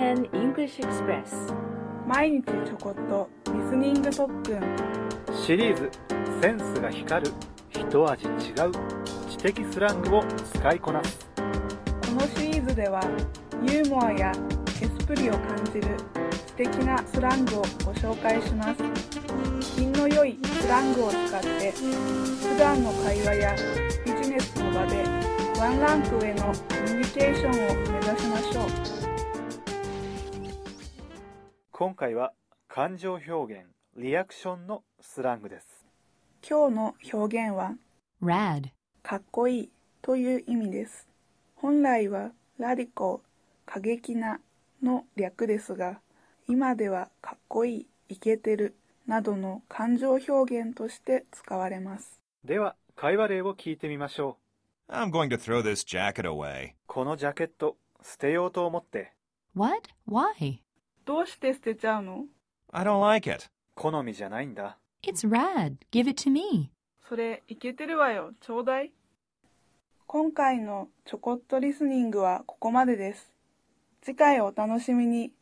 CNN English Express 毎日ちょこっとリスニング特訓シリーズセンスが光る一味違う知的スラングを使いこなす。 このシリーズではユーモアやエスプリを感じる知的なスラングをご紹介します。品の良いスラングを使って普段の会話やビジネスの場でワンランク上のコミュニケーションを目指しましょう。 今回は感情表現、リアクションのスラングです。 今日の表現は Rad かっこいいという意味です。本来はラディコ、過激なの略ですが、今ではかっこいい、イケてるなどの感情表現として使われます。 では会話例を聞いてみましょう。 I'm going to throw this jacket away. このジャケット捨てようと思って。 What? Why? どうして捨てちゃうの？ I don't like it. 好みじゃないんだ。 It's rad. Give it to me. それイケてるわよ、ちょうだい。今回のちょこっとリスニングはここまでです。次回お楽しみに。